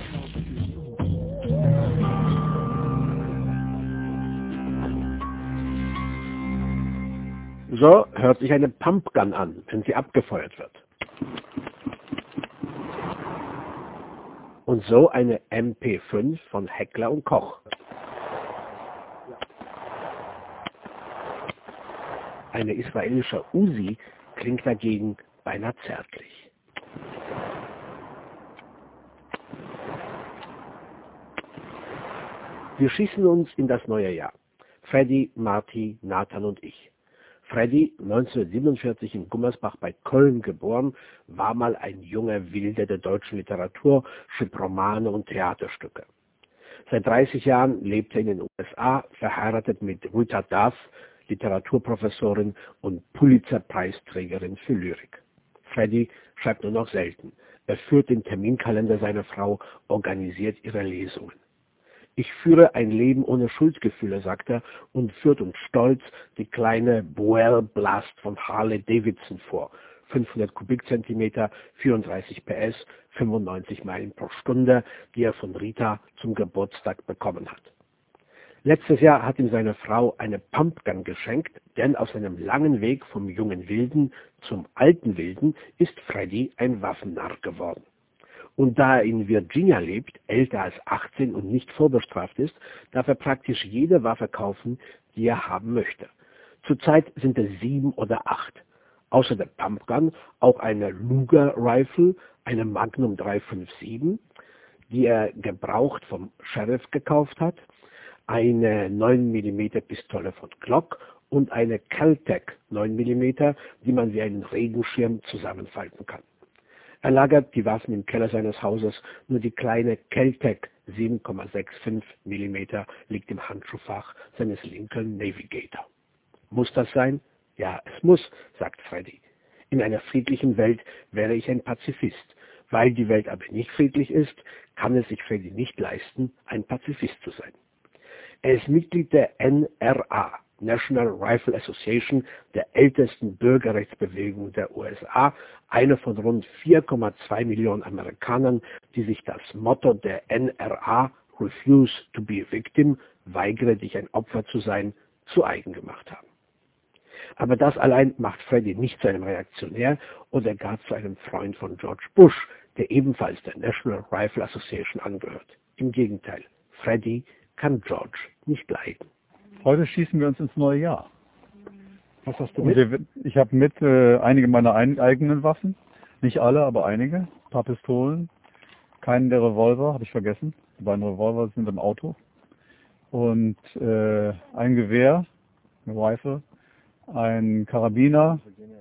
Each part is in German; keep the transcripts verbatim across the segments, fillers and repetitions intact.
So hört sich eine Pumpgun an, wenn sie abgefeuert wird. Und so eine M P fünf von Heckler und Koch. Eine israelische Uzi klingt dagegen beinahe zärtlich. Wir schießen uns in das neue Jahr. Freddy, Marty, Nathan und ich. Freddy, neunzehnhundertsiebenundvierzig in Gummersbach bei Köln geboren, war mal ein junger Wilde der deutschen Literatur, schrieb Romane und Theaterstücke. Seit dreißig Jahren lebt er in den U S A, verheiratet mit Rita Duff, Literaturprofessorin und Pulitzer-Preisträgerin für Lyrik. Freddy schreibt nur noch selten. Er führt den Terminkalender seiner Frau, organisiert ihre Lesungen. Ich führe ein Leben ohne Schuldgefühle, sagt er, und führt uns stolz die kleine Boel Blast von Harley Davidson vor. fünfhundert Kubikzentimeter, vierunddreißig P S, fünfundneunzig Meilen pro Stunde, die er von Rita zum Geburtstag bekommen hat. Letztes Jahr hat ihm seine Frau eine Pumpgun geschenkt, denn auf seinem langen Weg vom jungen Wilden zum alten Wilden ist Freddy ein Waffennarr geworden. Und da er in Virginia lebt, älter als achtzehn und nicht vorbestraft ist, darf er praktisch jede Waffe kaufen, die er haben möchte. Zurzeit sind es sieben oder acht. Außer der Pumpgun auch eine Luger Rifle, eine Magnum drei fünf sieben, die er gebraucht vom Sheriff gekauft hat, eine neun Millimeter Pistole von Glock und eine Kel-Tec neun Millimeter, die man wie einen Regenschirm zusammenfalten kann. Er lagert die Waffen im Keller seines Hauses, nur die kleine Kel-Tec sieben Komma fünfundsechzig Millimeter liegt im Handschuhfach seines Lincoln Navigator. Muss das sein? Ja, es muss, sagt Freddy. In einer friedlichen Welt wäre ich ein Pazifist. Weil die Welt aber nicht friedlich ist, kann es sich Freddy nicht leisten, ein Pazifist zu sein. Er ist Mitglied der N R A, National Rifle Association, der ältesten Bürgerrechtsbewegung der U S A, eine von rund vier Komma zwei Millionen Amerikanern, die sich das Motto der N R A, Refuse to be a Victim, weigere dich ein Opfer zu sein, zu eigen gemacht haben. Aber das allein macht Freddy nicht zu einem Reaktionär oder gar zu einem Freund von George Bush, der ebenfalls der National Rifle Association angehört. Im Gegenteil, Freddy kann George nicht leiden. Heute schießen wir uns ins neue Jahr. Was hast du mit? Ich habe mit äh, einige meiner ein, eigenen Waffen. Nicht alle, aber einige. Ein paar Pistolen. Keinen der Revolver, habe ich vergessen. Die beiden Revolver sind im Auto. Und äh, ein Gewehr, eine Rifle, ein Karabiner,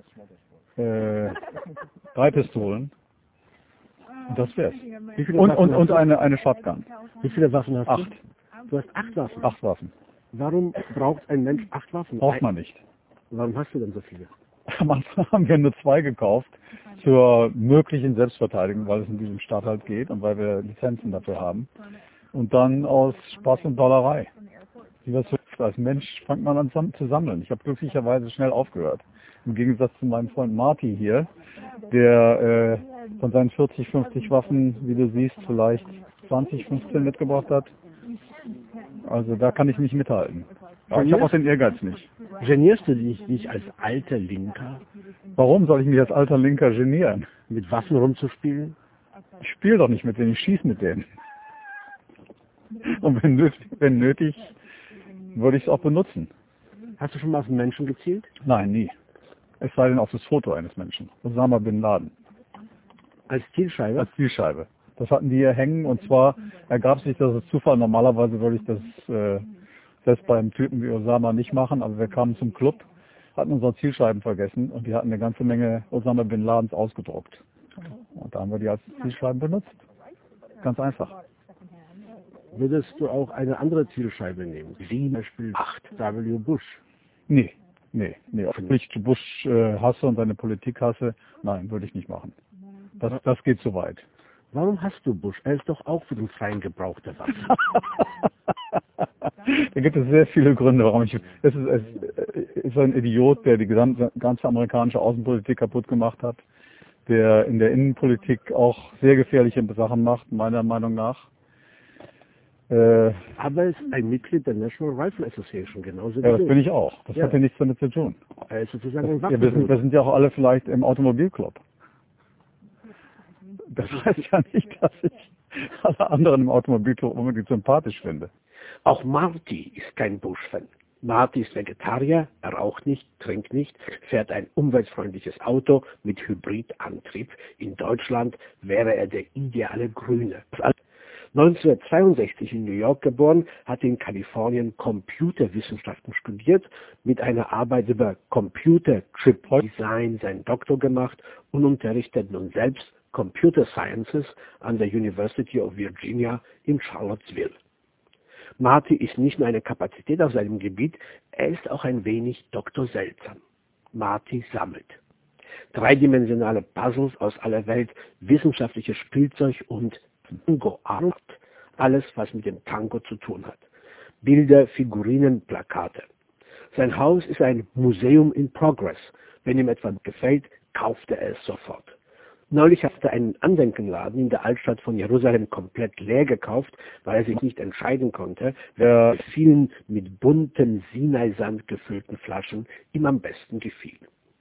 äh, drei Pistolen. Und das wär's. Wie viele Und, Waffen und, hast und du? eine, eine Shotgun. Wie viele Waffen hast Acht. du? Du hast acht Waffen. Acht Waffen. Warum braucht ein Mensch acht Waffen? Braucht man nicht. Warum hast du denn so viele? Am Anfang haben wir nur zwei gekauft zur möglichen Selbstverteidigung, weil es in diesem Staat halt geht und weil wir Lizenzen dafür haben. Und dann aus Spaß und Dollerei. Wie das so ist. Als Mensch fängt man an zu sammeln. Ich habe glücklicherweise schnell aufgehört. Im Gegensatz zu meinem Freund Marty hier, der äh, von seinen vierzig, fünfzig Waffen, wie du siehst, vielleicht zwanzig, fünfzehn mitgebracht hat. Also da kann ich nicht mithalten. Aber ich habe auch den Ehrgeiz nicht. Genierst du dich nicht als alter Linker, Warum soll ich mich als alter Linker genieren? mit Waffen rumzuspielen? Ich spiele doch nicht mit denen, ich schieße mit denen. Und wenn nötig, wenn nötig würde ich es auch benutzen. Hast du schon mal auf einen Menschen gezielt? Nein, nie. Es sei denn auf das Foto eines Menschen. Osama Bin Laden. Als Zielscheibe? Als Zielscheibe. Das hatten die hier hängen und zwar ergab sich das als Zufall. Normalerweise würde ich das äh, selbst beim Typen wie Osama nicht machen, aber wir kamen zum Club, hatten unsere Zielscheiben vergessen und die hatten eine ganze Menge Osama Bin Ladens ausgedruckt. Und da haben wir die als Zielscheiben benutzt. Ganz einfach. Würdest du auch eine andere Zielscheibe nehmen? Wie zum Beispiel acht W Bush? Nee, nee, nee. Ob ich Bush äh, hasse und seine Politik hasse, nein, würde ich nicht machen. Das, das geht zu weit. Warum hast du Bush? Er ist doch auch für den freien Gebrauch der Waffen. Da gibt es sehr viele Gründe, warum ich... Es ist, es ist ein Idiot, der die gesamte, ganze amerikanische Außenpolitik kaputt gemacht hat. der in der Innenpolitik auch sehr gefährliche Sachen macht, meiner Meinung nach. Äh, Aber er ist ein Mitglied der National Rifle Association, genauso wie ja, das du. bin ich auch. Das Ja. hat ja nichts damit zu tun. Er ist sozusagen ein Ja, wir, sind, wir Waffenhändler. sind ja auch alle vielleicht im Automobilclub. Das heißt ja nicht, dass ich alle anderen im Automobilclub unbedingt sympathisch finde. Auch Marty ist kein Bush-Fan. Marty ist Vegetarier, er raucht nicht, trinkt nicht, fährt ein umweltfreundliches Auto mit Hybridantrieb. In Deutschland wäre er der ideale Grüne. neunzehnhundertzweiundsechzig in New York geboren, hat in Kalifornien Computerwissenschaften studiert, mit einer Arbeit über Computer Chip Design seinen Doktor gemacht und unterrichtet nun selbst Computer Sciences an der University of Virginia in Charlottesville. Marty ist nicht nur eine Kapazität auf seinem Gebiet, er ist auch ein wenig Doktor Seltsam. Marty sammelt dreidimensionale Puzzles aus aller Welt, wissenschaftliches Spielzeug und Tango-Art, alles was mit dem Tango zu tun hat. Bilder, Figurinen, Plakate. Sein Haus ist ein Museum in Progress. Wenn ihm etwas gefällt, kauft er es sofort. Neulich hat er einen Andenkenladen in der Altstadt von Jerusalem komplett leer gekauft, weil er sich nicht entscheiden konnte, wer mit vielen mit buntem Sinai-Sand gefüllten Flaschen ihm am besten gefiel.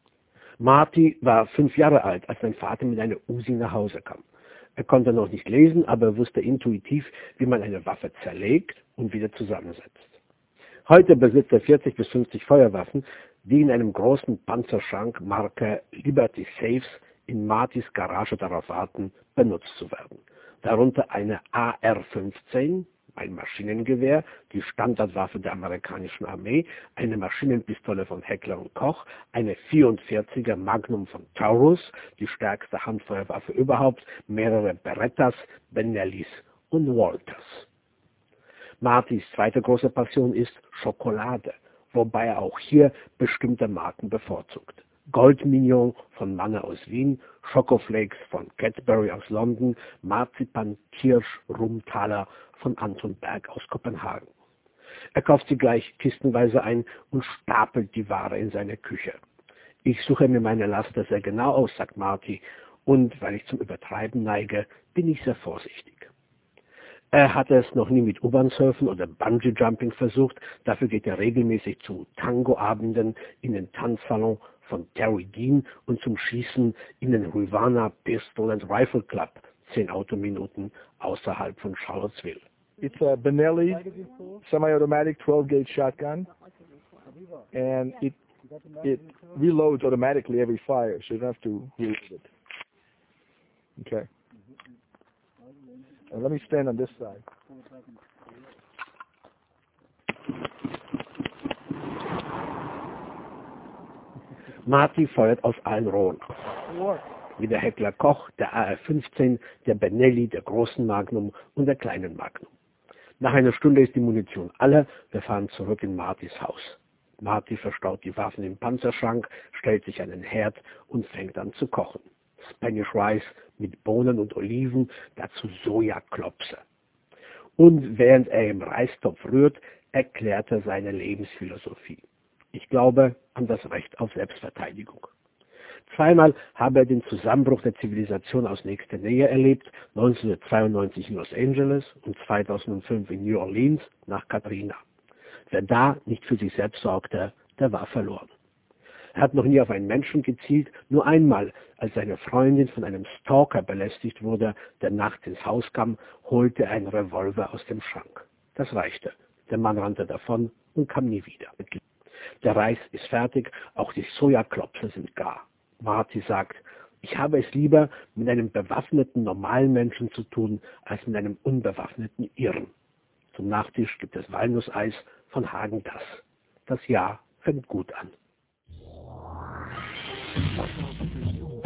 Marty war fünf Jahre alt, als sein Vater mit einer Uzi nach Hause kam. Er konnte noch nicht lesen, aber er wusste intuitiv, wie man eine Waffe zerlegt und wieder zusammensetzt. Heute besitzt er vierzig bis fünfzig Feuerwaffen, die in einem großen Panzerschrank Marke Liberty Safes in Martys Garage darauf warten, benutzt zu werden. Darunter eine A R fünfzehn, ein Maschinengewehr, die Standardwaffe der amerikanischen Armee, eine Maschinenpistole von Heckler und Koch, eine vierundvierziger Magnum von Taurus, die stärkste Handfeuerwaffe überhaupt, mehrere Berettas, Benellis und Walters. Martys zweite große Passion ist Schokolade, wobei er auch hier bestimmte Marken bevorzugt. Goldmignon von Manne aus Wien, Schokoflakes von Cadbury aus London, Marzipan, Kirsch, Rumtaler von Anton Berg aus Kopenhagen. Er kauft sie gleich kistenweise ein und stapelt die Ware in seine Küche. Ich suche mir meine Laster sehr genau aus, sagt Marty, und weil ich zum Übertreiben neige, bin ich sehr vorsichtig. Er hat es noch nie mit U-Bahn-Surfen oder Bungee-Jumping versucht, dafür geht er regelmäßig zu Tango-Abenden in den Tanzsalon von Terry Dean und zum Schießen in den Rivanna Pistol and Rifle Club, zehn Autominuten außerhalb von Charlottesville. It's a Benelli semi-automatic twelve gauge shotgun, and it it reloads automatically every fire, so you don't have to reload it. Okay. And let me stand on this side. Marty feuert aus allen Rohren. Wie der Heckler Koch, der A R fünfzehn, der Benelli, der großen Magnum und der kleinen Magnum. Nach einer Stunde ist die Munition alle, wir fahren zurück in Martys Haus. Marty verstaut die Waffen im Panzerschrank, stellt sich an den Herd und fängt an zu kochen. Spanish Rice mit Bohnen und Oliven, dazu Sojaklopse. Und während er im Reistopf rührt, erklärt er seine Lebensphilosophie. Ich glaube an das Recht auf Selbstverteidigung. Zweimal habe er den Zusammenbruch der Zivilisation aus nächster Nähe erlebt, neunzehnhundertzweiundneunzig in Los Angeles und zweitausendfünf in New Orleans nach Katrina. Wer da nicht für sich selbst sorgte, der war verloren. Er hat noch nie auf einen Menschen gezielt, nur einmal, als seine Freundin von einem Stalker belästigt wurde, der nachts ins Haus kam, holte er einen Revolver aus dem Schrank. Das reichte. Der Mann rannte davon und kam nie wieder. Der Reis ist fertig, auch die Sojaklopse sind gar. Marty sagt, ich habe es lieber mit einem bewaffneten normalen Menschen zu tun, als mit einem unbewaffneten Irren. Zum Nachtisch gibt es Walnusseis von Häagen-Dazs. Das Jahr fängt gut an.